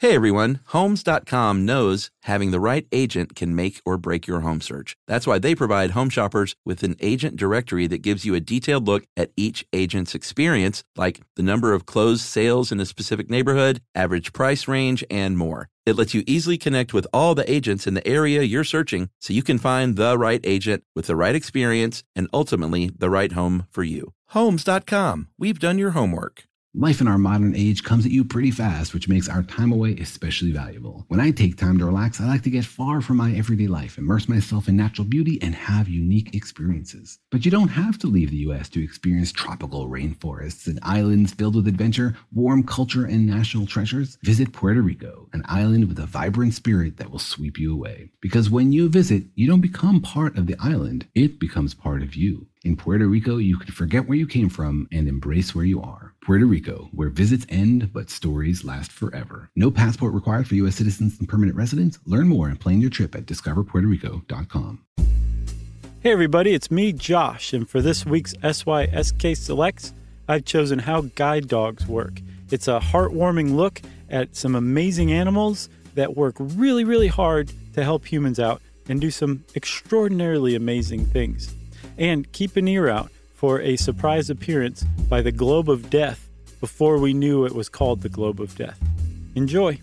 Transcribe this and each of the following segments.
Hey everyone, Homes.com knows having the right agent can make or break your home search. That's why they provide home shoppers with an agent directory that gives you a detailed look at each agent's experience, like the number of closed sales in a specific neighborhood, average price range, and more. It lets you easily connect with all the agents in the area you're searching so you can find the right agent with the right experience and ultimately the right home for you. Homes.com. We've done your homework. Life in our modern age comes at you pretty fast, which makes our time away especially valuable. When I take time to relax, I like to get far from my everyday life, immerse myself in natural beauty, and have unique experiences. But you don't have to leave the U.S. to experience tropical rainforests and islands filled with adventure, warm culture, and national treasures. Visit Puerto Rico, an island with a vibrant spirit that will sweep you away. Because when you visit, you don't become part of the island, it becomes part of you. In Puerto Rico, you can forget where you came from and embrace where you are. Puerto Rico, where visits end, but stories last forever. No passport required for U.S. citizens and permanent residents. Learn more and plan your trip at discoverpuertorico.com. Hey everybody, it's me, Josh, and for this week's SYSK Selects, I've chosen How Guide Dogs Work. It's a heartwarming look at some amazing animals that work really, really hard to help humans out and do some extraordinarily amazing things. And keep an ear out for a surprise appearance by the Globe of Death before we knew it was called the Globe of Death. Enjoy.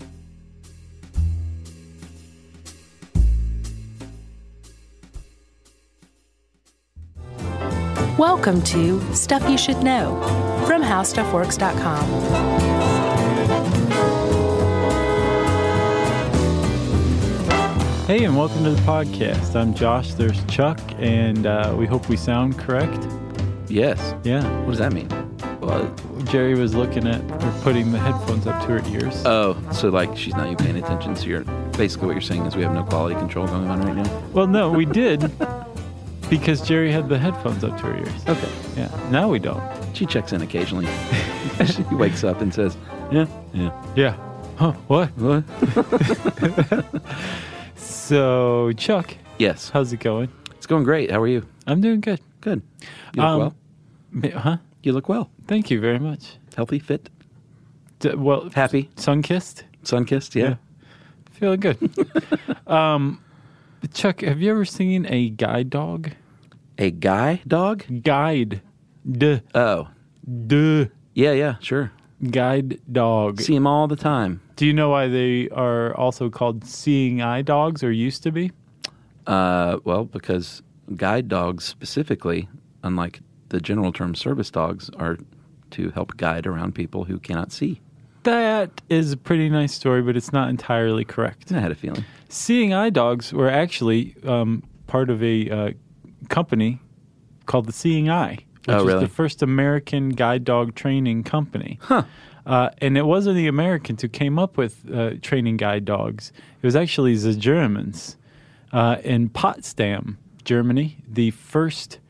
Welcome to Stuff You Should Know from HowStuffWorks.com. Hey, and welcome to the podcast. I'm Josh, there's Chuck, and we hope we sound correct. Yes. Yeah. What does that mean? Well, Jerry was looking at or putting the headphones up to her ears. Oh, so like she's not even paying attention. So you're basically what you're saying is we have no quality control going on right now. Well, no, we did because Jerry had the headphones up to her ears. Okay. Yeah. Now we don't. She checks in occasionally. She wakes up and says, "Yeah, yeah, yeah." Huh? What? What? So, Chuck. Yes. How's it going? It's going great. How are you? I'm doing good. Good. You look well. Huh? You look well. Thank you very much. Healthy, fit. Well, happy. Sun-kissed. Sun-kissed. Yeah. Feeling good. Chuck, have you ever seen a guide dog? A guy dog? Guide. Duh. Oh. Duh. Yeah, sure. Guide dog. See them all the time. Do you know why they are also called seeing eye dogs, or used to be? Well, because guide dogs specifically, unlike the general term service dogs, are to help guide around people who cannot see. That is a pretty nice story, but it's not entirely correct. I had a feeling. Seeing eye dogs were actually part of a company called the Seeing Eye, which was the first American guide dog training company. Huh. And it wasn't the Americans who came up with training guide dogs. It was actually the Germans. In Potsdam, Germany, the first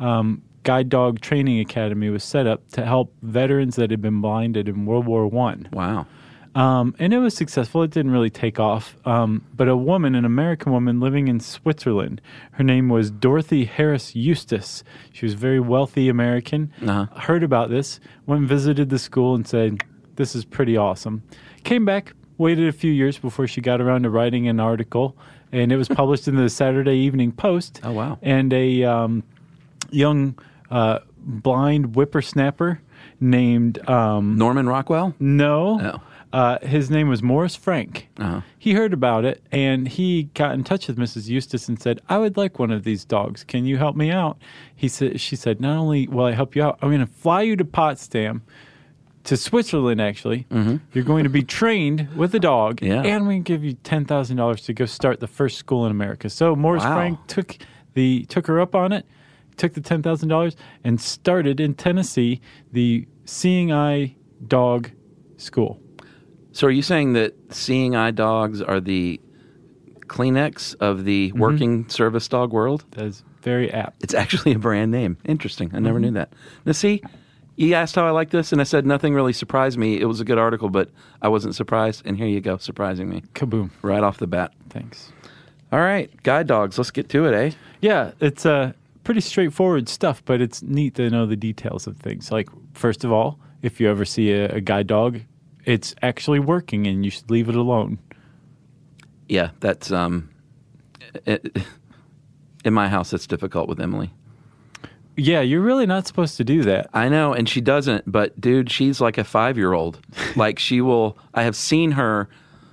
guide dog training academy was set up to help veterans that had been blinded in World War I. Wow. And it was successful. It didn't really take off. But a woman, an American woman living in Switzerland, her name was Dorothy Harris Eustace. She was a very wealthy American, heard about this, went and visited the school and said, "This is pretty awesome." Came back, waited a few years before she got around to writing an article, and it was published in the Saturday Evening Post. Oh, wow. And a young blind whippersnapper named... Norman Rockwell? No. Oh. His name was Morris Frank. Uh-huh. He heard about it, and he got in touch with Mrs. Eustace and said, "I would like one of these dogs. Can you help me out?" She said, "Not only will I help you out, I'm going to fly you to Potsdam, to Switzerland, actually. Mm-hmm. You're going to be trained with a dog, yeah. and we can give you $10,000 to go start the first school in America." So Morris Frank took her up on it, took the $10,000, and started in Tennessee the Seeing Eye Dog School. So are you saying that seeing eye dogs are the Kleenex of the working service dog world? That is very apt. It's actually a brand name. Interesting. I never knew that. Now, see, you asked how I like this, and I said nothing really surprised me. It was a good article, but I wasn't surprised. And here you go, surprising me. Kaboom. Right off the bat. Thanks. All right. Guide dogs. Let's get to it, eh? Yeah, it's pretty straightforward stuff, but it's neat to know the details of things. Like, first of all, if you ever see a guide dog it's actually working and you should leave it alone. Yeah, that's in my house. It's difficult with Emily. Yeah, you're really not supposed to do that. I know, and she doesn't. But dude, she's like a 5-year-old. Like she will. I have seen her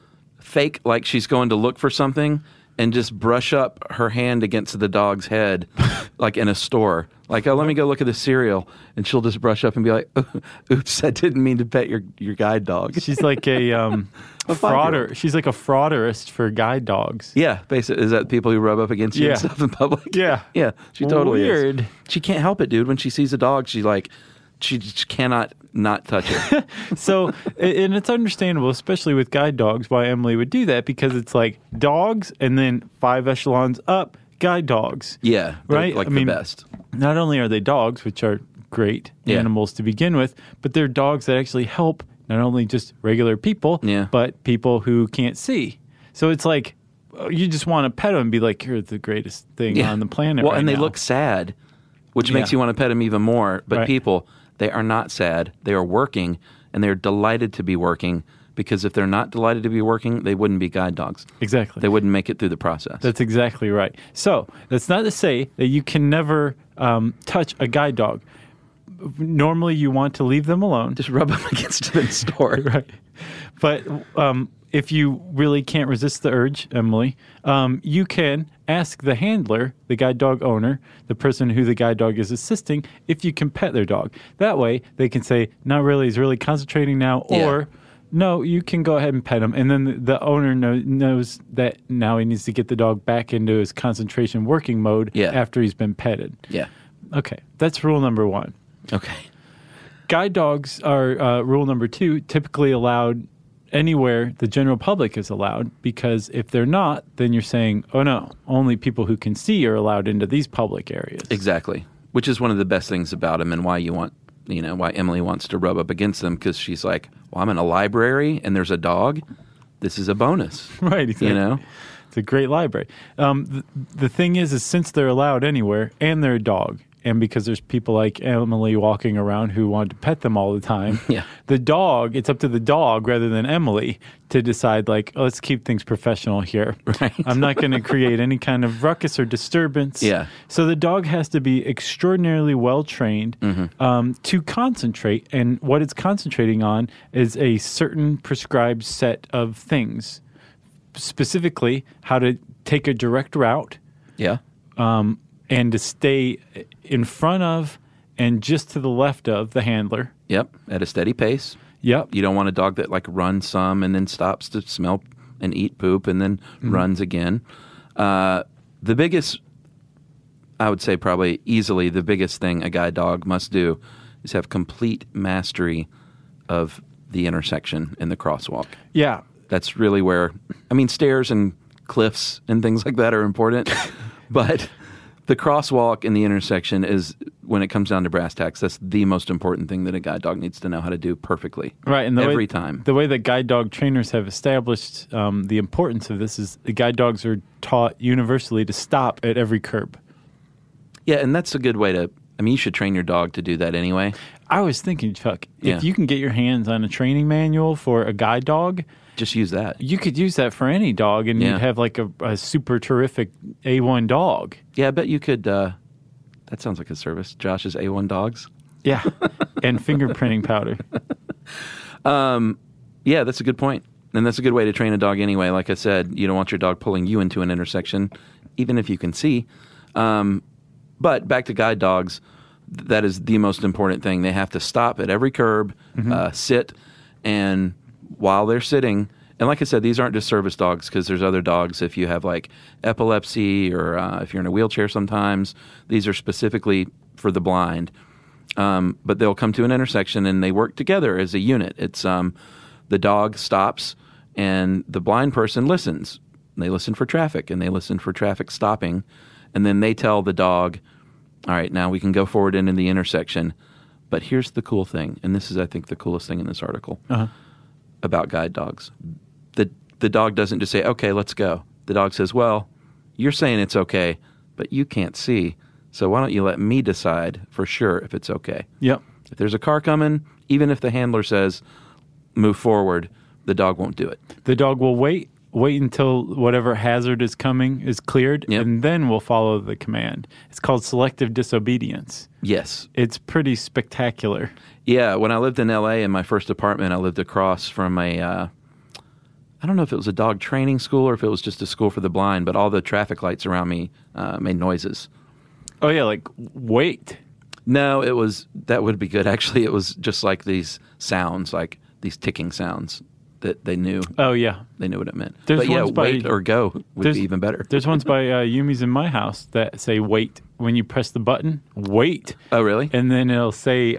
fake like she's going to look for something and just brush up her hand against the dog's head, like in a store. Like, oh, let me go look at the cereal, and she'll just brush up and be like, "Oops, I didn't mean to pet your guide dog." She's like a frauder. 5-year-old. She's like a frauderist for guide dogs. Yeah, basically, is that people who rub up against you and stuff in public? Yeah, yeah, she totally Weird. is. She can't help it, dude. When she sees a dog, she just cannot not touch it. So, and it's understandable, especially with guide dogs, why Emily would do that, because it's like dogs and then 5 echelons up, guide dogs. Yeah, right. Like the best. Not only are they dogs, which are great animals to begin with, but they're dogs that actually help not only just regular people, but people who can't see. So it's like you just want to pet them and be like, "You're the greatest thing on the planet." Well, right and they now. look sad, which makes you want to pet them even more. But people, they are not sad. They are working, and they are delighted to be working. Because if they're not delighted to be working, they wouldn't be guide dogs. Exactly. They wouldn't make it through the process. That's exactly right. So that's not to say that you can never touch a guide dog. Normally, you want to leave them alone. Just rub them against them in store. Right. But if you really can't resist the urge, Emily, you can ask the handler, the guide dog owner, the person who the guide dog is assisting, if you can pet their dog. That way, they can say, not really, he's really concentrating now, or... No, you can go ahead and pet him. And then the owner knows that now he needs to get the dog back into his concentration working mode after he's been petted. Yeah. Okay, that's rule number 1. Okay. Guide dogs are rule number 2, typically allowed anywhere the general public is allowed, because if they're not, then you're saying, oh no, only people who can see are allowed into these public areas. Exactly. Which is one of the best things about them, and why why Emily wants to rub up against them, because she's like, well, I'm in a library and there's a dog. This is a bonus. Right, exactly. It's a great library. The thing is since they're allowed anywhere and they're a dog, and because there's people like Emily walking around who want to pet them all the time, the dog, it's up to the dog rather than Emily to decide, like, oh, let's keep things professional here. Right. I'm not going to create any kind of ruckus or disturbance. Yeah. So the dog has to be extraordinarily well-trained to concentrate, and what it's concentrating on is a certain prescribed set of things, specifically how to take a direct route. Yeah. And to stay in front of and just to the left of the handler. Yep, at a steady pace. Yep. You don't want a dog that like runs some and then stops to smell and eat poop and then runs again. The biggest, I would say probably easily the biggest thing a guide dog must do is have complete mastery of the intersection and the crosswalk. Yeah. That's really where, stairs and cliffs and things like that are important, but the crosswalk and the intersection is, when it comes down to brass tacks, that's the most important thing that a guide dog needs to know how to do perfectly. Right, and every time. The way that guide dog trainers have established the importance of this is the guide dogs are taught universally to stop at every curb. Yeah, and that's a good way to, you should train your dog to do that anyway. I was thinking, Chuck, if you can get your hands on a training manual for a guide dog, just use that. You could use that for any dog, and you'd have like a super terrific A1 dog. Yeah, I bet you could. That sounds like a service. Josh's A1 dogs. Yeah, and fingerprinting powder. Yeah, that's a good point. And that's a good way to train a dog anyway. Like I said, you don't want your dog pulling you into an intersection, even if you can see. But back to guide dogs, that is the most important thing. They have to stop at every curb, sit, and while they're sitting, and like I said, these aren't just service dogs, because there's other dogs if you have like epilepsy or if you're in a wheelchair sometimes. These are specifically for the blind. But they'll come to an intersection and they work together as a unit. It's the dog stops and the blind person listens. They listen for traffic and they listen for traffic stopping. And then they tell the dog, all right, now we can go forward into the intersection. But here's the cool thing, and this is, I think, the coolest thing in this article about guide dogs. The dog doesn't just say, okay, let's go. The dog says, well, you're saying it's okay, but you can't see. So why don't you let me decide for sure if it's okay? Yep. If there's a car coming, even if the handler says, move forward, the dog won't do it. The dog will wait until whatever hazard is coming is cleared, and then will follow the command. It's called selective disobedience. Yes. It's pretty spectacular. Yeah, when I lived in L.A. in my first apartment, I lived across from I don't know if it was a dog training school or if it was just a school for the blind, but all the traffic lights around me made noises. Oh, yeah, like, wait. No, that would be good. Actually, it was just like these sounds, like these ticking sounds that they knew. Oh, yeah. They knew what it meant. There's But yeah, ones by- wait or go would be even better. There's ones by Yumi's in my house that say wait. When you press the button, wait. Oh, really? And then it'll say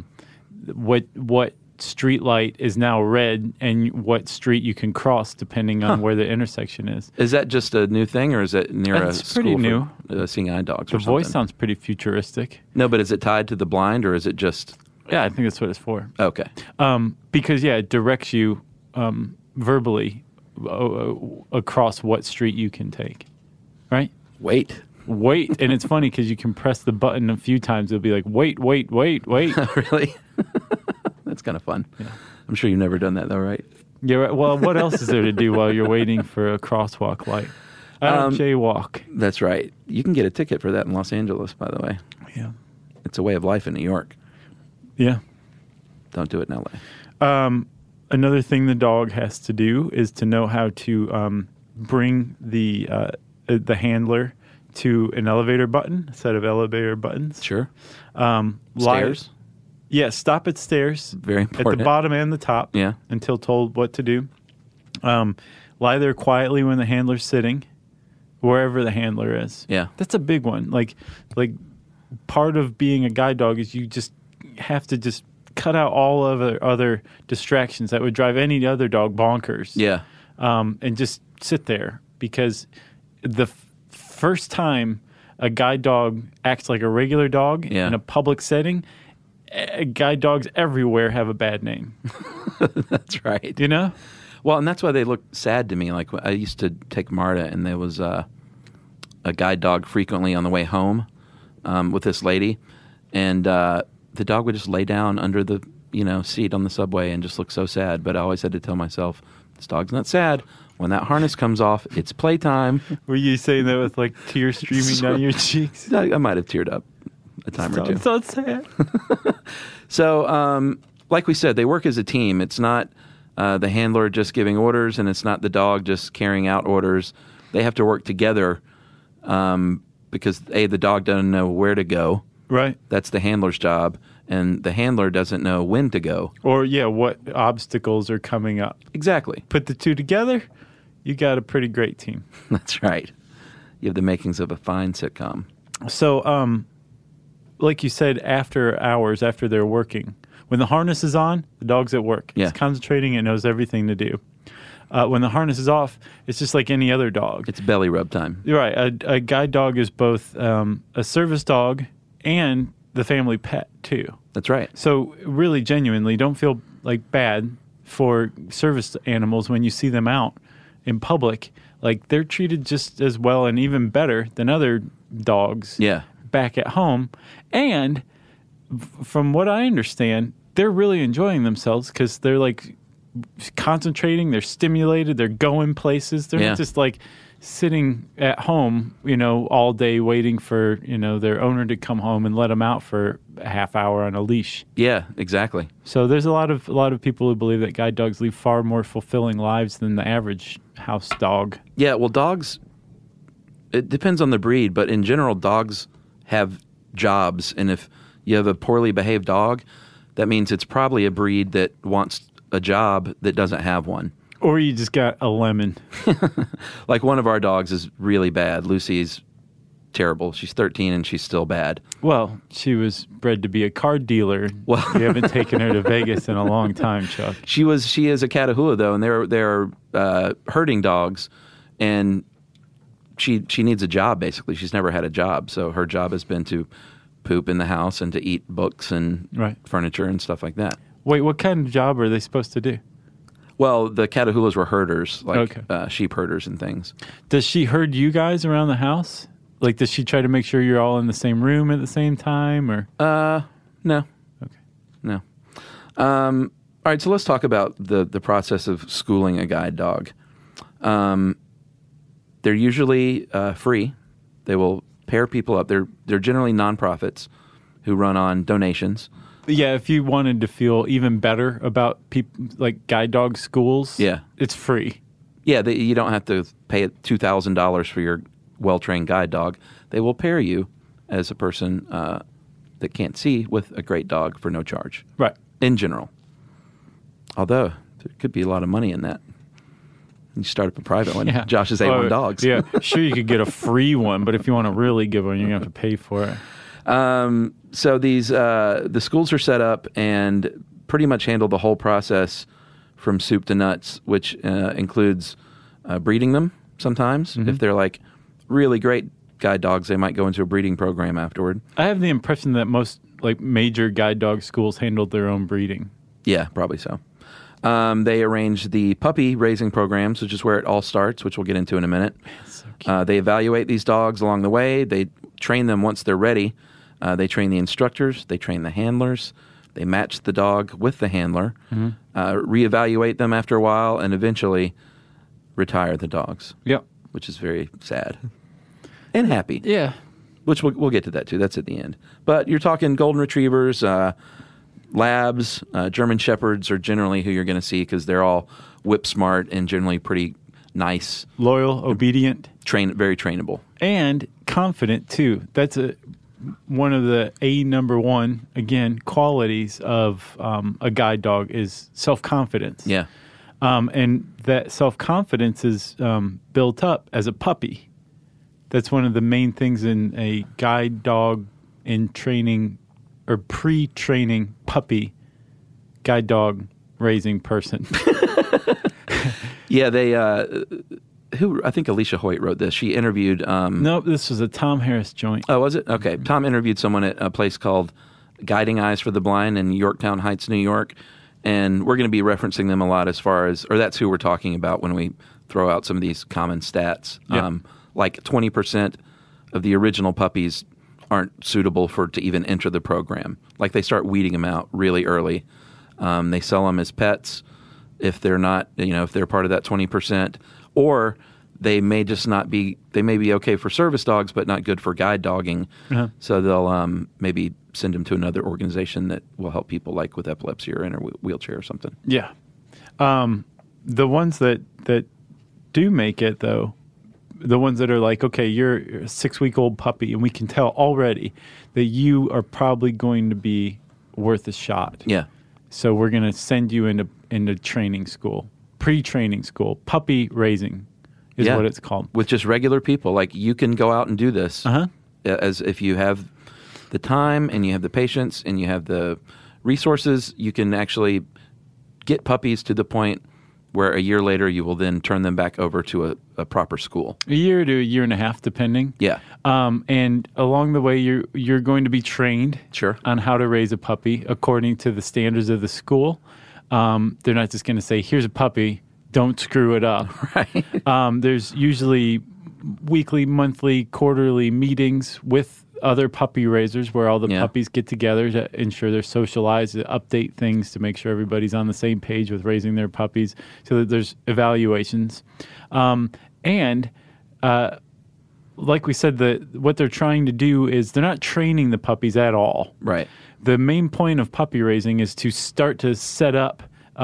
what street light is now red and what street you can cross depending on where the intersection is. Is that just a new thing, or is it near a It's school pretty new. for seeing eye dogs The or something? voice sounds pretty futuristic. No, but is it tied to the blind, or is it just... Yeah, I think that's what it's for. Okay. Because, yeah, it directs you verbally across what street you can take, right? Wait. And it's funny because you can press the button a few times. It'll be like, wait. Really? That's kind of fun. Yeah. I'm sure you've never done that, though, right? Yeah, right. Well, what else is there to do while you're waiting for a crosswalk light? I don't jaywalk. That's right. You can get a ticket for that in Los Angeles, by the way. Yeah. It's a way of life in New York. Yeah. Don't do it in L.A. Another thing the dog has to do is to know how to bring the handler to an elevator button, a set of elevator buttons. Sure. Stairs? Yeah, stop at stairs. Very important. At the bottom and the top. Yeah. Until told what to do. Lie there quietly when the handler's sitting, wherever the handler is. Yeah. That's a big one. Like part of being a guide dog is you just have to just cut out all other distractions that would drive any other dog bonkers. Yeah. And just sit there, because the first time a guide dog acts like a regular dog in a public setting, guide dogs everywhere have a bad name. That's right. You know? Well, and that's why they look sad to me. Like, I used to take Marta, and there was a guide dog frequently on the way home with this lady, and the dog would just lay down under the seat on the subway and just look so sad. But I always had to tell myself, this dog's not sad. When that harness comes off, it's playtime. Were you saying that with like tears streaming down your cheeks? I might have teared up a time or two. So sad. So, like we said, they work as a team. It's not the handler just giving orders, and it's not the dog just carrying out orders. They have to work together because, A, the dog doesn't know where to go. Right. That's the handler's job. And the handler doesn't know when to go. Or, what obstacles are coming up. Exactly. Put the two together, you got a pretty great team. That's right. You have the makings of a fine sitcom. So, like you said, after hours, after they're working, when the harness is on, the dog's at work. Yeah. It's concentrating. It knows everything to do. When the harness is off, it's just like any other dog. It's belly rub time. You're right. A guide dog is both a service dog and the family pet, too. That's right. So really, genuinely, don't feel like bad for service animals when you see them out in public. Like, they're treated just as well and even better than other dogs back at home. And from what I understand, they're really enjoying themselves because they're like concentrating, they're stimulated, they're going places. They're not just like sitting at home, all day waiting for, their owner to come home and let them out for a half hour on a leash. Yeah, exactly. So there's a lot of people who believe that guide dogs lead far more fulfilling lives than the average house dog. Yeah, well, dogs, it depends on the breed, but in general, dogs have jobs. And if you have a poorly behaved dog, that means it's probably a breed that wants a job that doesn't have one. Or you just got a lemon. Like, one of our dogs is really bad. Lucy's terrible. She's 13 and she's still bad. Well, she was bred to be a car dealer. Well, we haven't taken her to Vegas in a long time, Chuck. She is a Catahoula, though, and they're herding dogs, and she needs a job, basically. She's never had a job, so her job has been to poop in the house and to eat books and furniture and stuff like that. Wait, what kind of job are they supposed to do? Well, the Catahoulas were herders, like sheep herders and things. Does she herd you guys around the house? Like, does she try to make sure you're all in the same room at the same time, or? No. Okay. No. All right, so let's talk about the process of schooling a guide dog. They're usually free. They will pair people up. They're generally nonprofits who run on donations. Yeah, if you wanted to feel even better about like guide dog schools, it's free. Yeah, you don't have to pay $2,000 for your well-trained guide dog. They will pair you as a person that can't see with a great dog for no charge. Right. In general. Although, there could be a lot of money in that. You start up a private one. Yeah. Josh's A1 Dogs. Yeah, sure, you could get a free one, but if you want a really good one, you're going to have to pay for it. So the schools are set up and pretty much handle the whole process from soup to nuts, which includes breeding them sometimes. Mm-hmm. If they're like really great guide dogs, they might go into a breeding program afterward. I have the impression that most like major guide dog schools handled their own breeding. Yeah, probably so. They arrange the puppy raising programs, which is where it all starts, which we'll get into in a minute. So cute. They evaluate these dogs along the way. They train them once they're ready. They train the instructors. They train the handlers. They match the dog with the handler, reevaluate them after a while, and eventually retire the dogs. Yep. Which is very sad and happy. Yeah. Which we'll get to that too. That's at the end. But you're talking golden retrievers, labs, German shepherds are generally who you're going to see because they're all whip smart and generally pretty nice, loyal, obedient, very trainable, and confident too. That's one of the number one again qualities of a guide dog is self-confidence. Yeah, and that self-confidence is built up as a puppy. That's one of the main things in a guide dog in training or pre-training puppy guide dog raising person. Yeah, they. I think Alicia Hoyt wrote this. She interviewed. Nope, this was a Tom Harris joint. Oh, was it? Okay. Tom interviewed someone at a place called Guiding Eyes for the Blind in Yorktown Heights, New York, and we're going to be referencing them a lot as far as, or that's who we're talking about when we throw out some of these common stats. Yep. Like 20% of the original puppies aren't suitable to even enter the program. Like they start weeding them out really early. They sell them as pets if they're not, if they're part of that 20%, or they may just not be. They may be okay for service dogs, but not good for guide dogging. Uh-huh. So they'll maybe send them to another organization that will help people like with epilepsy or in a wheelchair or something. Yeah, the ones that do make it though. The ones that are like, okay, you're a 6-week-old puppy, and we can tell already that you are probably going to be worth a shot. Yeah. So we're going to send you into training school, pre-training school, puppy raising is what it's called. With just regular people. Like, you can go out and do this as if you have the time and you have the patience and you have the resources, you can actually get puppies to the point where a year later you will then turn them back over to a proper school. A year to a year and a half, depending. Yeah. And along the way, you're going to be trained on how to raise a puppy according to the standards of the school. They're not just going to say, here's a puppy, don't screw it up. Right. There's usually weekly, monthly, quarterly meetings with other puppy raisers where all the puppies get together to ensure they're socialized, to update things, to make sure everybody's on the same page with raising their puppies, so that there's evaluations. And like we said, what they're trying to do is they're not training the puppies at all. Right. The main point of puppy raising is to start to set up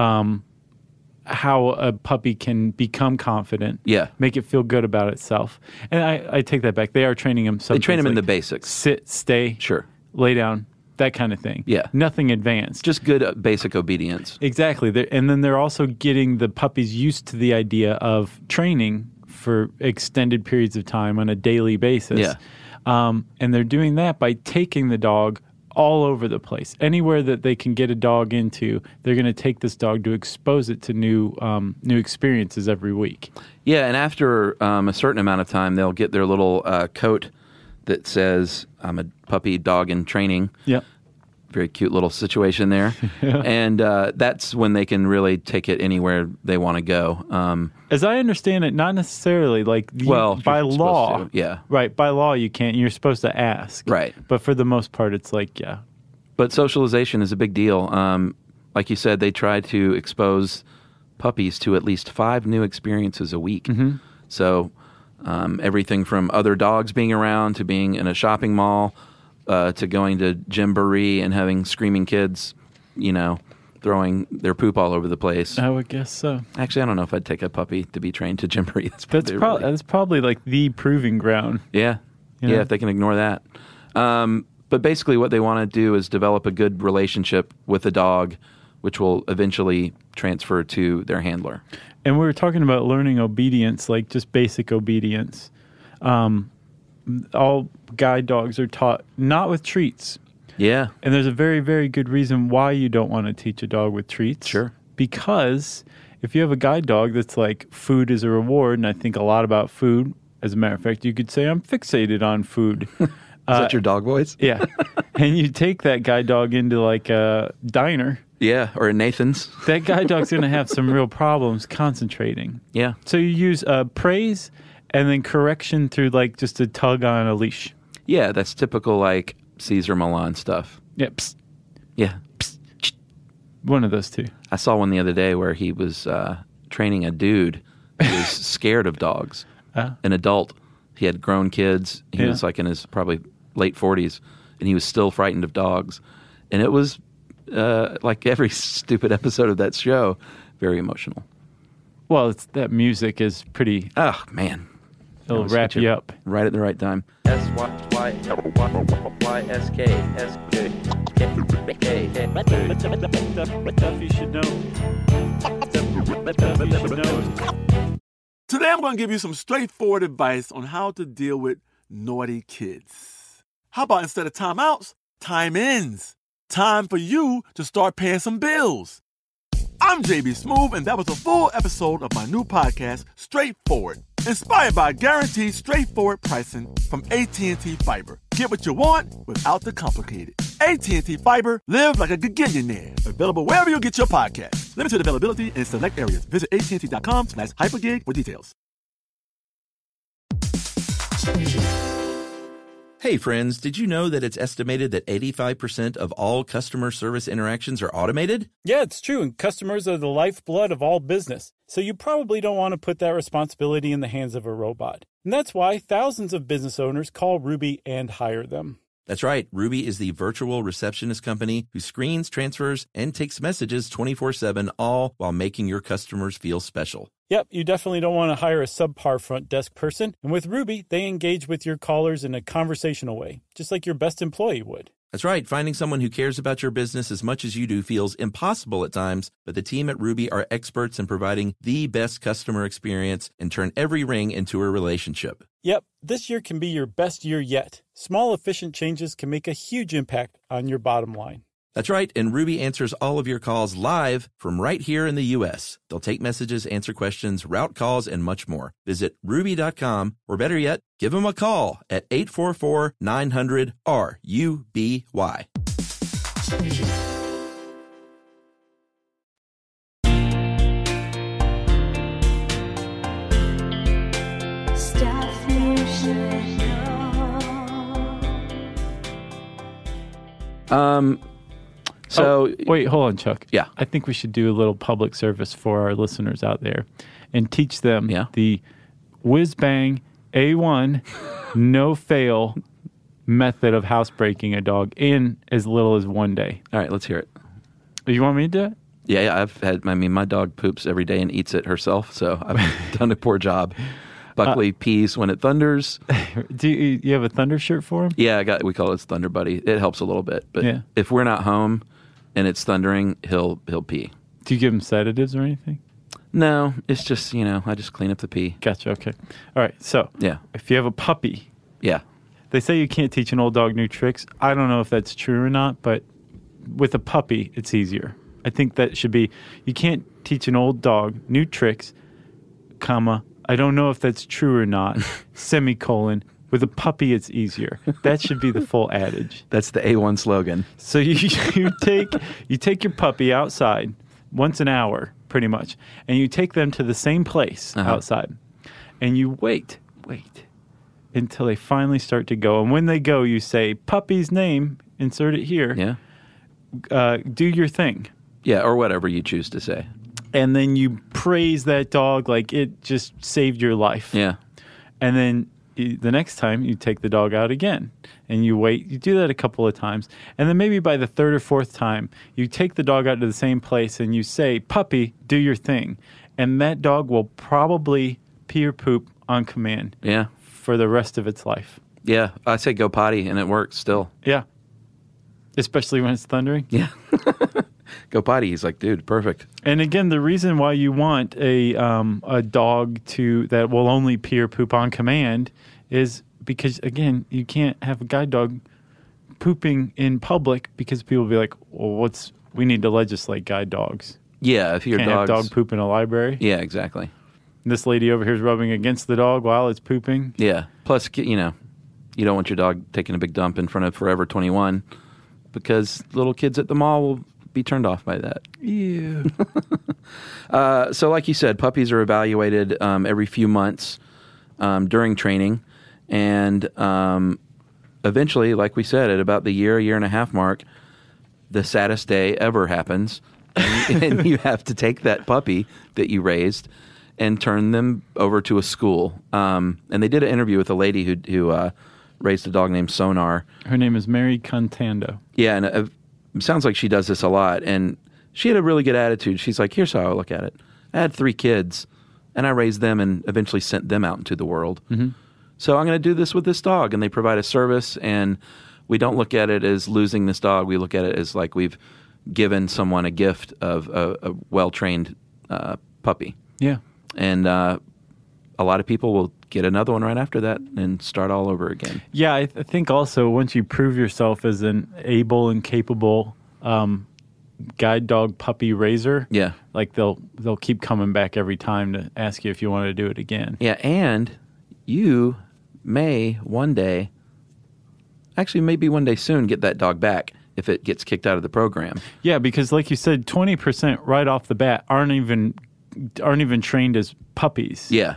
how a puppy can become confident, make it feel good about itself. And I take that back. They are training them. They train them in the basics. Sit, stay, lay down, that kind of thing. Yeah. Nothing advanced. Just good basic obedience. Exactly. And then they're also getting the puppies used to the idea of training for extended periods of time on a daily basis. Yeah. And they're doing that by taking the dog all over the place. Anywhere that they can get a dog into, they're going to take this dog to expose it to new experiences every week. Yeah, and after a certain amount of time, they'll get their little coat that says, I'm a puppy dog in training. Yep. Very cute little situation there. And that's when they can really take it anywhere they want to go. As I understand it, not necessarily. By law. Yeah. Right, by law you can't. You're supposed to ask. Right. But for the most part, it's like, But socialization is a big deal. like you said, they try to expose puppies to at least 5 new experiences a week. Mm-hmm. So everything from other dogs being around to being in a shopping mall to going to Gymboree and having screaming kids, throwing their poop all over the place. I would guess so. Actually, I don't know if I'd take a puppy to be trained to Gymboree. That's probably like the proving ground. Yeah. Yeah, if they can ignore that. But basically what they want to do is develop a good relationship with the dog, which will eventually transfer to their handler. And we were talking about learning obedience, like just basic obedience. All guide dogs are taught not with treats. Yeah. And there's a very, very good reason why you don't want to teach a dog with treats. Sure. Because if you have a guide dog that's like food is a reward, and I think a lot about food, as a matter of fact, you could say I'm fixated on food. Is that your dog voice? Yeah. And you take that guide dog into like a diner. Yeah, or a Nathan's. That guide dog's going to have some real problems concentrating. Yeah. So you use praise and then correction through like just a tug on a leash. Yeah, that's typical like Caesar Milan stuff. Yeah. Psst. Yeah. Psst. One of those two. I saw one the other day where he was training a dude who was scared of dogs. An adult. He had grown kids. He was like in his probably late 40s, and he was still frightened of dogs. And it was, like every stupid episode of that show, very emotional. Well, that music is pretty... Oh, man. It'll wrap you up. Right at the right time. Stuff you should know. Today I'm going to give you some straightforward advice on how to deal with naughty kids. How about instead of timeouts, time-ins? Time for you to start paying some bills. I'm JB Smoove, and that was a full episode of my new podcast, Straightforward, inspired by guaranteed straightforward pricing from AT&T Fiber. Get what you want without the complicated. AT&T Fiber, live like a gigillionaire. Available wherever you get your podcast. Limited availability in select areas. Visit AT&T.com/hypergig for details. Hey friends, did you know that it's estimated that 85% of all customer service interactions are automated? Yeah, it's true, and customers are the lifeblood of all business. So you probably don't want to put that responsibility in the hands of a robot. And that's why thousands of business owners call Ruby and hire them. That's right. Ruby is the virtual receptionist company who screens, transfers, and takes messages 24/7, all while making your customers feel special. Yep, you definitely don't want to hire a subpar front desk person. And with Ruby, they engage with your callers in a conversational way, just like your best employee would. That's right. Finding someone who cares about your business as much as you do feels impossible at times, but the team at Ruby are experts in providing the best customer experience and turn every ring into a relationship. Yep, this year can be your best year yet. Small, efficient changes can make a huge impact on your bottom line. That's right, and Ruby answers all of your calls live from right here in the U.S. They'll take messages, answer questions, route calls, and much more. Visit Ruby.com, or better yet, give them a call at 844-900-RUBY. Stuff you should know. Wait, hold on, Chuck. Yeah. I think we should do a little public service for our listeners out there and teach them the whiz-bang A1 no-fail method of housebreaking a dog in as little as one day. All right, let's hear it. You want me to do it? Yeah, my dog poops every day and eats it herself, so I've done a poor job. Buckley pees when it thunders. Do you have a thunder shirt for him? Yeah, we call it Thunder Buddy. It helps a little bit, but if we're not home and it's thundering, he'll pee. Do you give him sedatives or anything? No, it's just, I just clean up the pee. Gotcha, okay. All right, so if you have a puppy, they say you can't teach an old dog new tricks. I don't know if that's true or not, but with a puppy, it's easier. I think that should be, you can't teach an old dog new tricks, comma, I don't know if that's true or not, semicolon, with a puppy, it's easier. That should be the full adage. That's the A1 slogan. So you take your puppy outside once an hour, pretty much, and you take them to the same place outside, and you wait until they finally start to go. And when they go, you say, puppy's name, insert it here. Yeah. Do your thing. Yeah, or whatever you choose to say. And then you praise that dog like it just saved your life. Yeah. And then the next time you take the dog out again and you wait. You do that a couple of times. And then maybe by the third or fourth time, you take the dog out to the same place and you say, puppy, do your thing. And that dog will probably pee or poop on command Yeah. for the rest of its life. Yeah. I say go potty, and it works still. Yeah. Especially when it's thundering. Yeah. Go potty. He's like, dude, perfect. And again, the reason why you want a dog that will only pee or poop on command is because, again, you can't have a guide dog pooping in public because people will be like, well, we need to legislate guide dogs. Yeah, if your Can't have dog's... dog poop in a library. Yeah, exactly. This lady over here is rubbing against the dog while it's pooping. Yeah. Plus, you don't want your dog taking a big dump in front of Forever 21 because little kids at the mall will be turned off by that. Ew. So like you said, puppies are evaluated every few months during training. And eventually, like we said, at about the year and a half mark, the saddest day ever happens. And you have to take that puppy that you raised and turn them over to a school. And they did an interview with a lady who raised a dog named Sonar. Her name is Mary Contando. Yeah, and it sounds like she does this a lot. And she had a really good attitude. She's like, here's how I look at it. I had 3 kids, and I raised them and eventually sent them out into the world. Mm-hmm. So I'm going to do this with this dog. And they provide a service, and we don't look at it as losing this dog. We look at it as like we've given someone a gift of a well-trained puppy. Yeah. And a lot of people will get another one right after that and start all over again. Yeah, I think also once you prove yourself as an able and capable guide dog puppy raiser, Yeah. like they'll keep coming back every time to ask you if you want to do it again. Yeah, and you may one day, actually maybe one day soon, get that dog back if it gets kicked out of the program. Yeah, because like you said, 20% right off the bat aren't even trained as puppies. Yeah.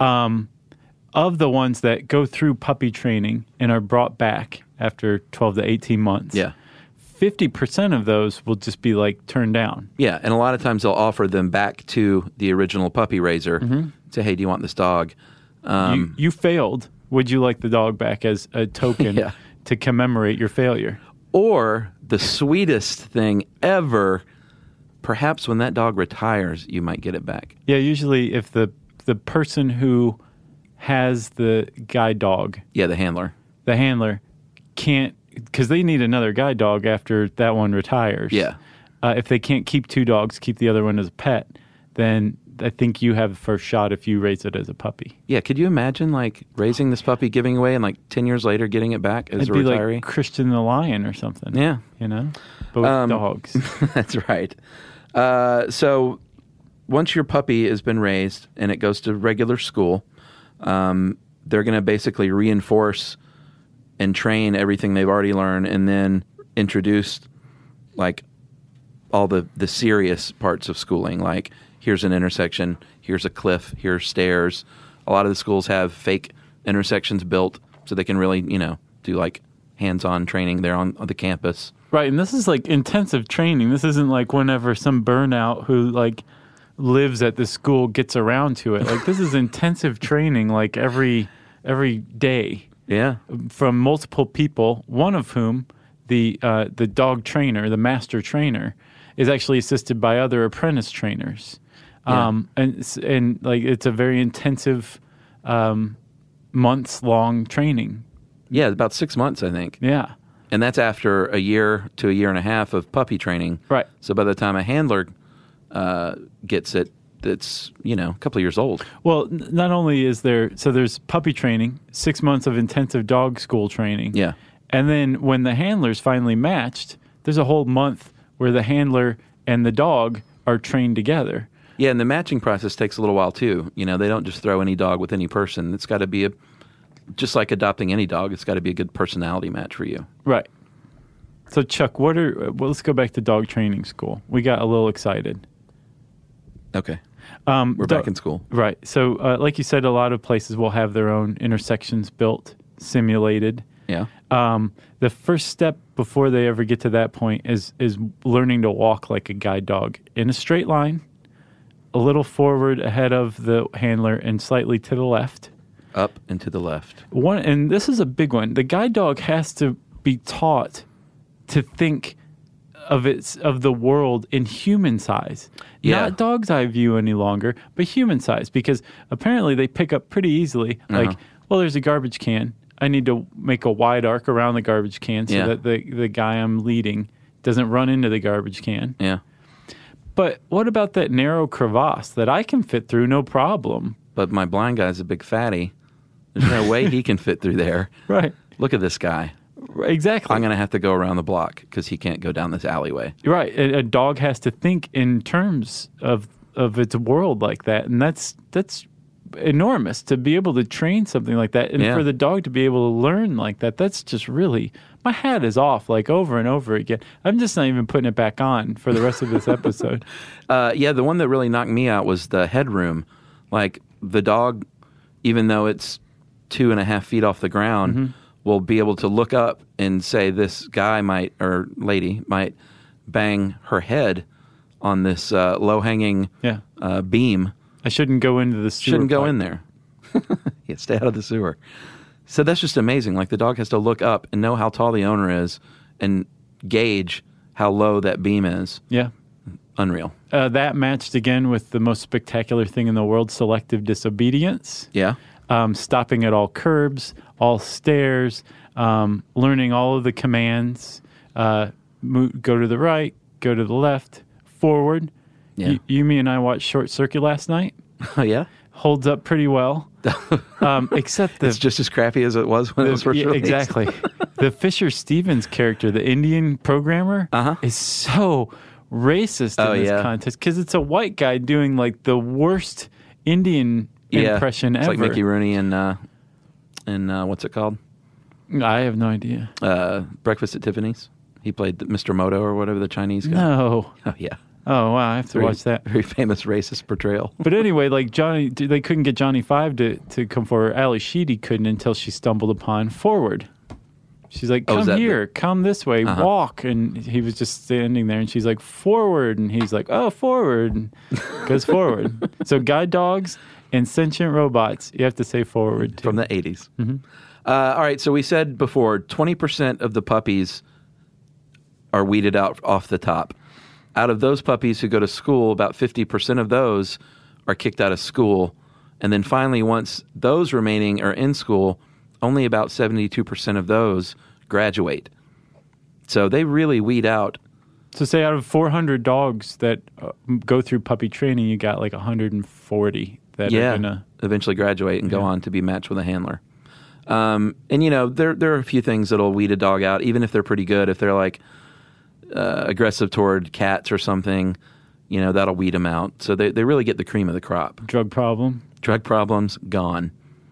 Of the ones that go through puppy training and are brought back after 12 to 18 months, Yeah. 50% of those will just be like turned down. Yeah, and a lot of times they'll offer them back to the original puppy raiser. Mm-hmm. Say, hey, do you want this dog? You failed. Would you like the dog back as a token Yeah. to commemorate your failure? Or the sweetest thing ever, perhaps when that dog retires, you might get it back. Yeah, usually if the person who has the guide dog, Yeah, the handler. the handler, can't, because they need another guide dog after that one retires. Yeah. If they can't keep 2 dogs, keep the other one as a pet, then I think you have the first shot if you raise it as a puppy. Yeah, could you imagine like raising this puppy, giving away, and like 10 years later getting it back as It'd a be retiree? like Christian the Lion or something. Yeah. You know? But with dogs. That's right. So once your puppy has been raised and it goes to regular school, they're going to basically reinforce and train everything they've already learned, and then introduce like all the serious parts of schooling. Like here's an intersection, here's a cliff, here's stairs. A lot of the schools have fake intersections built so they can really, do like hands-on training there on the campus. Right, and this is like intensive training. This isn't like whenever some burnout who like lives at the school gets around to it. Like this is intensive training like every day Yeah. from multiple people, one of whom, the dog trainer, the master trainer, is actually assisted by other apprentice trainers. Yeah. And like it's a very intensive months-long training. Yeah, about 6 months, I think. Yeah. And that's after a year to a year and a half of puppy training. Right. So by the time a handler gets it, it's, a couple of years old. Well, not only is there's puppy training, 6 months of intensive dog school training. Yeah. And then when the handler's finally matched, there's a whole month where the handler and the dog are trained together. Yeah, and the matching process takes a little while too. They don't just throw any dog with any person. It's got to be just like adopting any dog, it's got to be a good personality match for you. Right. So Chuck, let's go back to dog training school. We got a little excited. Okay. We're back in school. Right. So like you said, a lot of places will have their own intersections built, simulated. Yeah. The first step before they ever get to that point is learning to walk like a guide dog in a straight line, a little forward ahead of the handler and slightly to the left. Up and to the left. And this is a big one. The guide dog has to be taught to think of the world in human size. Yeah. Not dog's eye view any longer, but human size, because apparently they pick up pretty easily. Like, well, there's a garbage can. I need to make a wide arc around the garbage can so that the guy I'm leading doesn't run into the garbage can. Yeah. But what about that narrow crevasse that I can fit through no problem? But my blind guy's a big fatty. There's no way he can fit through there. Right. Look at this guy. Exactly. I'm going to have to go around the block because he can't go down this alleyway. Right. A dog has to think in terms of its world like that. And that's enormous to be able to train something like that. And for the dog to be able to learn like that, that's just really, my hat is off like over and over again. I'm just not even putting it back on for the rest of this episode. The one that really knocked me out was the headroom. Like the dog, even though it's 2.5 feet off the ground, will be able to look up and say this guy might, or lady might bang her head on this low-hanging beam. I shouldn't go into the sewer. Shouldn't go in there. Yeah, stay out of the sewer. So that's just amazing. Like the dog has to look up and know how tall the owner is and gauge how low that beam is. Yeah. Unreal. That matched again with the most spectacular thing in the world, selective disobedience. Yeah. Stopping at all curbs, all stairs, learning all of the commands, go to the right, go to the left, forward. Yeah. Yumi and I watched Short Circuit last night. Oh, yeah? Holds up pretty well. Except it's just as crappy as it was when it was first released. Exactly. The Fisher Stevens character, the Indian programmer, is so racist in this contest because it's a white guy doing like the worst Indian impression it's ever. Like Mickey Rooney and what's it called? I have no idea. Breakfast at Tiffany's. He played Mr. Moto or whatever, the Chinese guy. No. Oh, yeah. Oh, wow. I have to watch that. Very famous racist portrayal. But anyway, like Johnny, they couldn't get Johnny Five to come forward. Ali Sheedy couldn't until she stumbled upon Forward. She's like, come here, come this way, walk. And he was just standing there, and she's like, forward. And he's like, oh, forward. And goes forward. So guide dogs and sentient robots, you have to say forward, too. From the 80s. All right, so we said before, 20% of the puppies are weeded out off the top. Out of those puppies who go to school, about 50% of those are kicked out of school. And then finally, once those remaining are in school, only about 72% of those graduate. So they really weed out. So say out of 400 dogs that go through puppy training, you got like 140 that are going to eventually graduate and go on to be matched with a handler. And, you know, there are a few things that'll weed a dog out, even if they're pretty good. If they're like aggressive toward cats or something, you know, that'll weed them out. So they really get the cream of the crop. Drug problems, gone.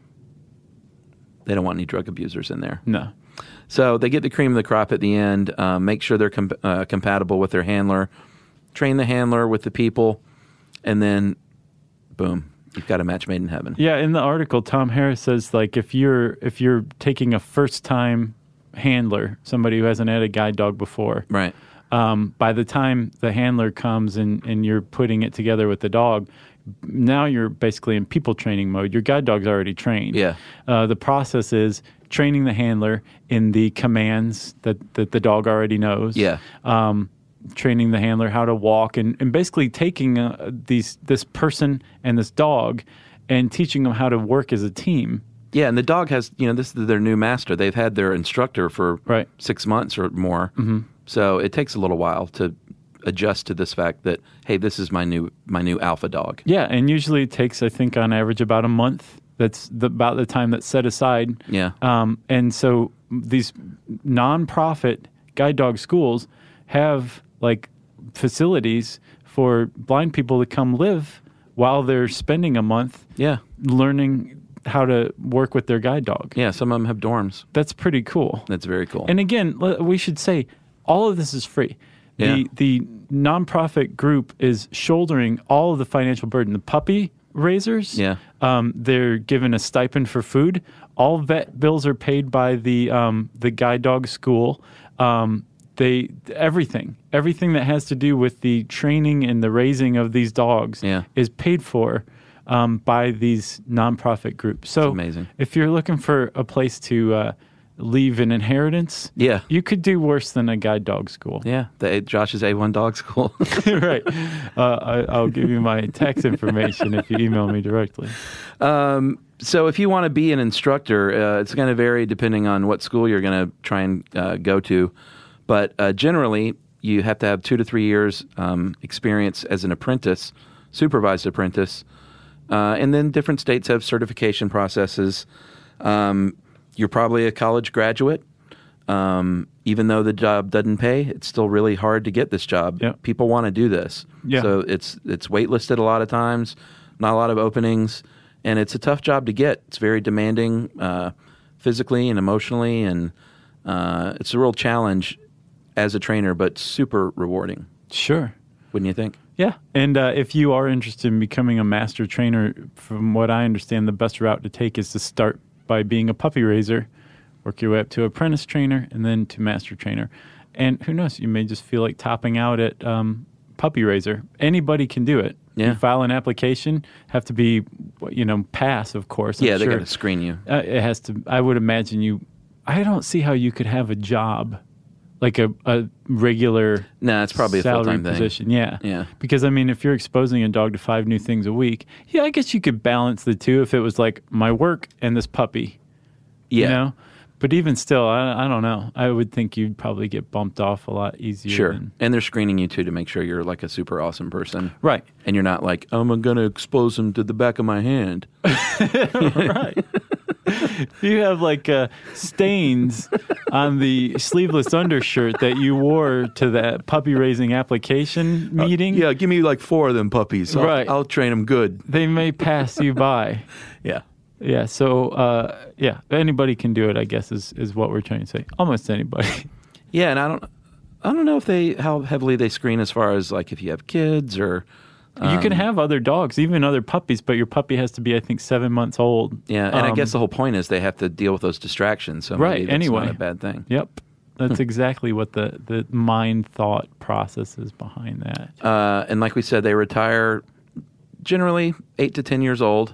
They don't want any drug abusers in there. No. So they get the cream of the crop at the end, make sure they're compatible with their handler, train the handler with the people, and then, boom, you've got a match made in heaven. Yeah, in the article, Tom Harris says, like, if you're taking a first-time handler, somebody who hasn't had a guide dog before, right? By the time the handler comes and you're putting it together with the dog, now you're basically in people training mode. Your guide dog's already trained. Yeah. The process is training the handler in the commands that the dog already knows. Yeah. Training the handler how to walk and basically taking this person and this dog and teaching them how to work as a team. Yeah, and the dog has, you know, this is their new master. They've had their instructor for 6 months or more. Mm-hmm. So it takes a little while to adjust to this fact that, hey, this is my new alpha dog. Yeah, and usually it takes, I think, on average about a month. That's about the time that's set aside. Yeah. And so these nonprofit guide dog schools have like facilities for blind people to come live while they're spending a month learning how to work with their guide dog. Yeah, some of them have dorms. That's pretty cool. That's very cool. And again, we should say all of this is free. The nonprofit group is shouldering all of the financial burden. The puppy raisers They're given a stipend for food. All vet bills are paid by the guide dog school. Everything that has to do with the training and the raising of these dogs is paid for by these nonprofit groups. So amazing. If you're looking for a place to leave an inheritance, you could do worse than a guide dog school. Yeah, Josh's A1 dog school. Right. I'll give you my tax information if you email me directly. So if you want to be an instructor, it's going to vary depending on what school you're going to try and go to. But generally, you have to have 2 to 3 years experience as an apprentice, supervised apprentice. And then different states have certification processes. You're probably a college graduate. Even though the job doesn't pay, it's still really hard to get this job. Yep. People want to do this. Yeah. So it's waitlisted a lot of times, not a lot of openings, and it's a tough job to get. It's very demanding physically and emotionally, and it's a real challenge as a trainer, but super rewarding. Sure. Wouldn't you think? Yeah. And if you are interested in becoming a master trainer, from what I understand, the best route to take is to start by being a puppy raiser, work your way up to apprentice trainer, and then to master trainer. And who knows, you may just feel like topping out at puppy raiser. Anybody can do it. Yeah. You file an application, have to be, pass, of course. Yeah, they got to screen you. It has to. I would imagine I don't see how you could have a job, like a regular No, it's probably a salary full-time thing. position. Yeah. Yeah. Because, if you're exposing a dog to 5 new things a week, I guess you could balance the two if it was like my work and this puppy. Yeah. But even still, I don't know. I would think you'd probably get bumped off a lot easier. Sure. And they're screening you, too, to make sure you're like a super awesome person. Right. And you're not like, I'm going to expose them to the back of my hand. Right. You have like stains on the sleeveless undershirt that you wore to that puppy raising application meeting. Yeah, give me like 4 of them puppies. Right. I'll train them good. They may pass you by. Yeah. Yeah, so, anybody can do it, I guess, is what we're trying to say. Almost anybody. Yeah, and I don't know how heavily they screen as far as like if you have kids or... you can have other dogs, even other puppies, but your puppy has to be, I think, 7 months old. Yeah, and I guess the whole point is they have to deal with those distractions. So maybe that's not a bad thing. Yep. That's exactly what the mind thought process is behind that. And like we said, they retire generally 8 to 10 years old.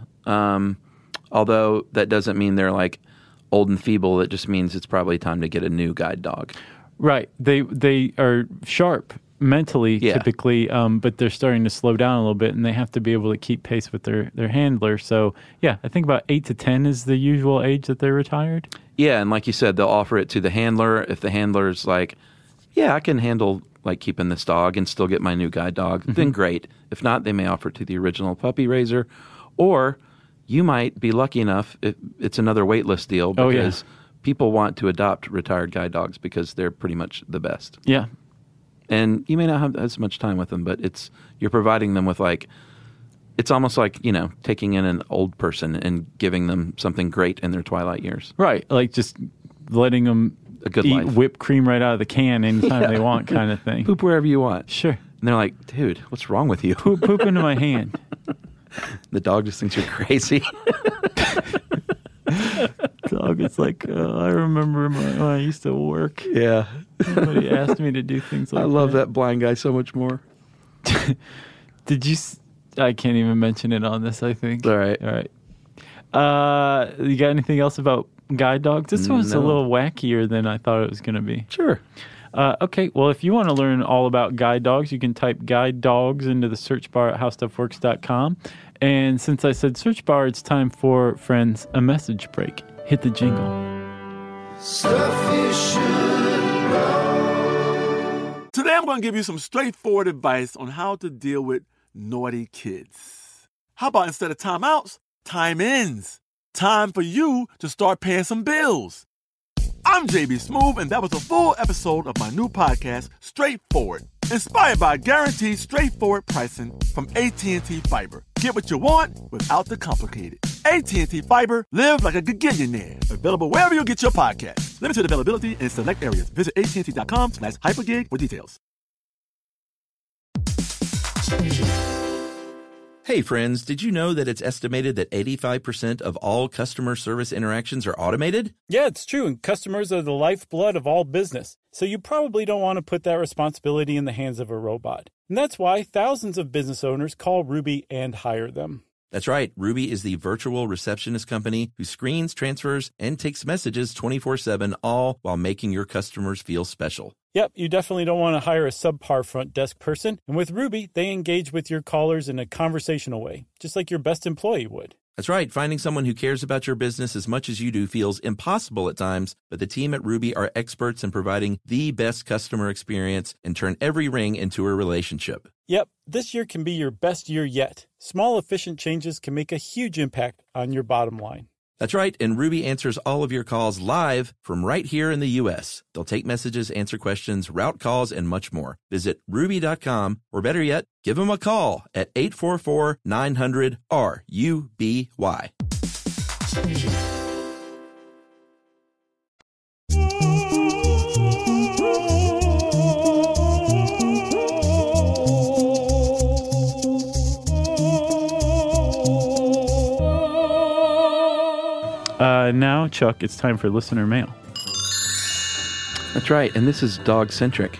Although that doesn't mean they're like old and feeble. It just means it's probably time to get a new guide dog. Right. They are sharp mentally, typically, but they're starting to slow down a little bit, and they have to be able to keep pace with their handler. So, I think about 8 to 10 is the usual age that they're retired. Yeah, and like you said, they'll offer it to the handler. If the handler's like, I can handle like keeping this dog and still get my new guide dog, then great. If not, they may offer it to the original puppy raiser, or you might be lucky enough, it's another waitlist deal because people want to adopt retired guide dogs because they're pretty much the best. Yeah. And you may not have as much time with them, but you're providing them with like, it's almost like, taking in an old person and giving them something great in their twilight years. Right. Like just letting them a good eat life. Whipped cream right out of the can anytime they want kind of thing. Poop wherever you want. Sure. And they're like, dude, what's wrong with you? Poop into my hand. The dog just thinks you're crazy. Dog, it's like, I remember when I used to work. Yeah. Somebody asked me to do things like that. I love that blind guy so much more. Did you... I can't even mention it on this, I think. All right. You got anything else about guide dogs? This one's a No. little wackier than I thought it was going to be. Sure. Okay, well, if you want to learn all about guide dogs, you can type guide dogs into the search bar at howstuffworks.com. And since I said search bar, it's time for, friends, a message break. Hit the jingle. Stuff you should know. Today I'm going to give you some straightforward advice on how to deal with naughty kids. How about instead of timeouts, time-ins? Time for you to start paying some bills. I'm JB Smoove, and that was a full episode of my new podcast, Straightforward, inspired by guaranteed straightforward pricing from AT&T Fiber. Get what you want without the complicated. AT&T Fiber, live like a gigillionaire. Available wherever you get your podcasts. Limited availability in select areas. Visit AT&T.com/hypergig for details. Hey friends, did you know that it's estimated that 85% of all customer service interactions are automated? Yeah, it's true, and customers are the lifeblood of all business. So you probably don't want to put that responsibility in the hands of a robot. And that's why thousands of business owners call Ruby and hire them. That's right. Ruby is the virtual receptionist company who screens, transfers, and takes messages 24/7, all while making your customers feel special. Yep, you definitely don't want to hire a subpar front desk person. And with Ruby, they engage with your callers in a conversational way, just like your best employee would. That's right. Finding someone who cares about your business as much as you do feels impossible at times, but the team at Ruby are experts in providing the best customer experience and turn every ring into a relationship. Yep, this year can be your best year yet. Small, efficient changes can make a huge impact on your bottom line. That's right, and Ruby answers all of your calls live from right here in the U.S. They'll take messages, answer questions, route calls, and much more. Visit Ruby.com, or better yet, give them a call at 844-900-RUBY. Now, Chuck, it's time for listener mail. That's right, and this is dog-centric.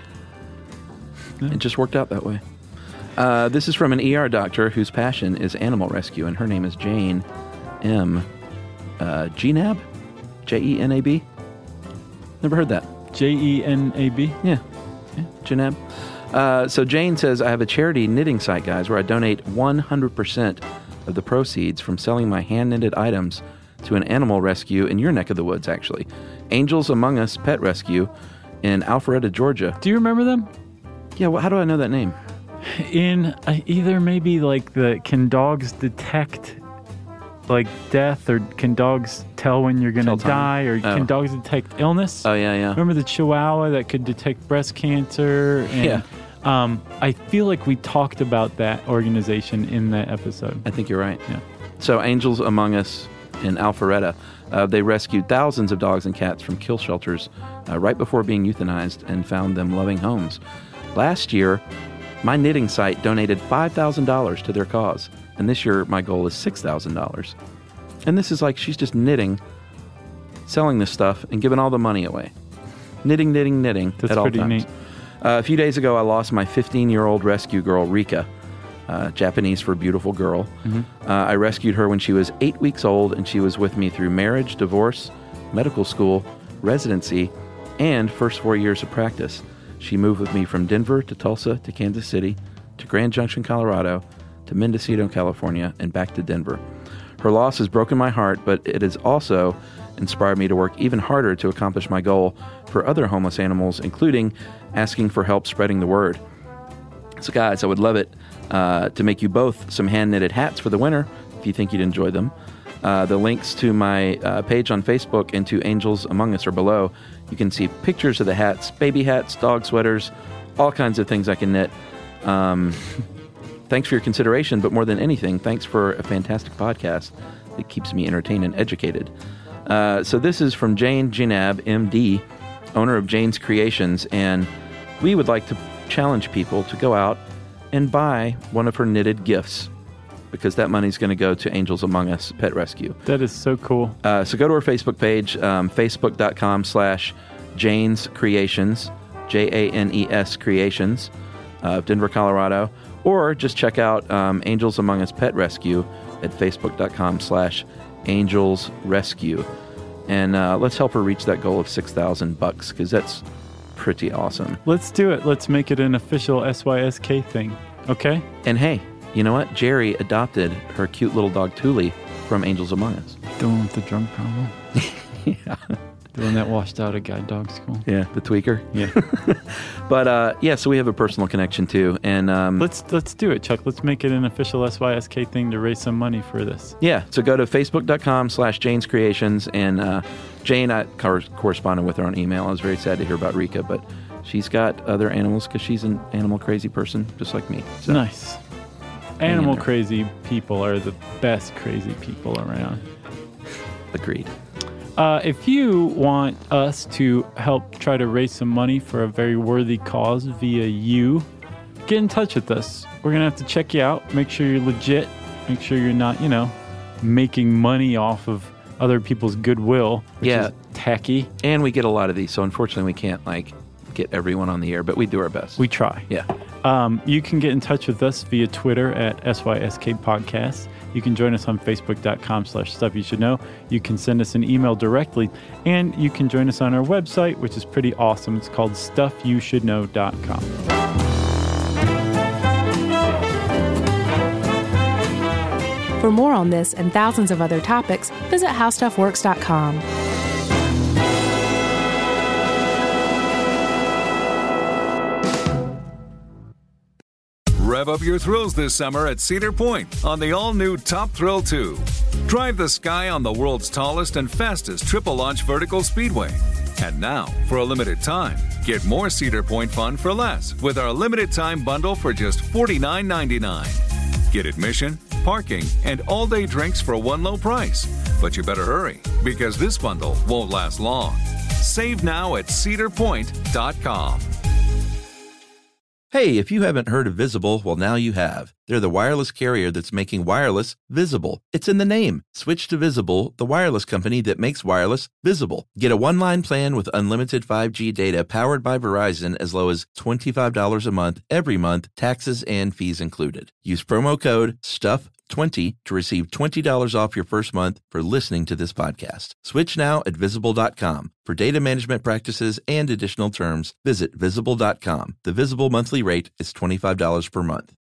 It just worked out that way. This is from an ER doctor whose passion is animal rescue, and her name is Jane M. Genab? Jenab? Never heard that. Jenab? Yeah, Genab. So Jane says, I have a charity knitting site, guys, where I donate 100% of the proceeds from selling my hand-knitted items to an animal rescue in your neck of the woods, actually. Angels Among Us Pet Rescue in Alpharetta, Georgia. Do you remember them? Yeah, well, how do I know that name? In either maybe like can dogs detect like death, or can dogs tell when you're going to die, or can dogs detect illness? Oh, yeah. Remember the Chihuahua that could detect breast cancer? And, yeah. I feel like we talked about that organization in that episode. I think you're right. Yeah. So Angels Among Us in Alpharetta, they rescued thousands of dogs and cats from kill shelters right before being euthanized and found them loving homes. Last year, my knitting site donated $5,000 to their cause, and this year my goal is $6,000. And this is like she's just knitting, selling this stuff, and giving all the money away. Knitting That's at all pretty times. neat. A few days ago, I lost my 15-year-old rescue girl, Rika. Japanese for beautiful girl. Mm-hmm. I rescued her when she was 8 weeks old, and she was with me through marriage, divorce, medical school, residency, and first 4 years of practice. She moved with me from Denver to Tulsa to Kansas City to Grand Junction, Colorado to Mendocino, California, and back to Denver. Her loss has broken my heart, but it has also inspired me to work even harder to accomplish my goal for other homeless animals, including asking for help spreading the word. So guys, I would love it to make you both some hand-knitted hats for the winter if you think you'd enjoy them. The links to my page on Facebook and to Angels Among Us are below. You can see pictures of the hats, baby hats, dog sweaters, all kinds of things I can knit. Thanks for your consideration, but more than anything, thanks for a fantastic podcast that keeps me entertained and educated. So this is from Jane Genab, MD, owner of Jane's Creations, and we would like to challenge people to go out and buy one of her knitted gifts, because that money's going to go to Angels Among Us Pet Rescue. That is so cool. So go to our Facebook page, facebook.com/Jane's Creations, Janes Creations, of Denver, Colorado, or just check out Angels Among Us Pet Rescue at facebook.com/Angels Rescue. And let's help her reach that goal of $6,000, because that's pretty awesome. Let's do it. Let's make it an official SYSK thing. Okay? And hey, you know what? Jerry adopted her cute little dog Thule from Angels Among Us. The one with the drug problem? Yeah. The one that washed out at guide dog school? Yeah, the tweaker. Yeah. But yeah, so we have a personal connection too. And let's do it, Chuck. Let's make it an official SYSK thing to raise some money for this. Yeah, so go to facebook.com/Jane's Creations, and Jane, I corresponded with her on email. I was very sad to hear about Rika, but she's got other animals because she's an animal crazy person just like me. So. Nice. Animal crazy people are the best crazy people around. Agreed. If you want us to help try to raise some money for a very worthy cause via you get in touch with us. We're going to have to check you out, make sure you're legit, make sure you're not, making money off of other people's goodwill, which is tacky. And we get a lot of these, so unfortunately we can't, get everyone on the air, but we do our best. We try. Yeah. You can get in touch with us via Twitter at SYSK Podcast. You can join us on Facebook.com/Stuff You Should Know. You can send us an email directly, and you can join us on our website, which is pretty awesome. It's called StuffYouShouldKnow.com. For more on this and thousands of other topics, visit HowStuffWorks.com. Rev up your thrills this summer at Cedar Point on the all-new Top Thrill 2. Drive the sky on the world's tallest and fastest triple-launch vertical speedway. And now, for a limited time, get more Cedar Point fun for less with our limited-time bundle for just $49.99. Get admission, parking, and all-day drinks for one low price. But you better hurry, because this bundle won't last long. Save now at cedarpoint.com. Hey, if you haven't heard of Visible, well, now you have. They're the wireless carrier that's making wireless visible. It's in the name. Switch to Visible, the wireless company that makes wireless visible. Get a one-line plan with unlimited 5G data powered by Verizon as low as $25 a month, every month, taxes and fees included. Use promo code STUFF20 to receive $20 off your first month for listening to this podcast. Switch now at Visible.com. For data management practices and additional terms, visit Visible.com. The Visible monthly rate is $25 per month.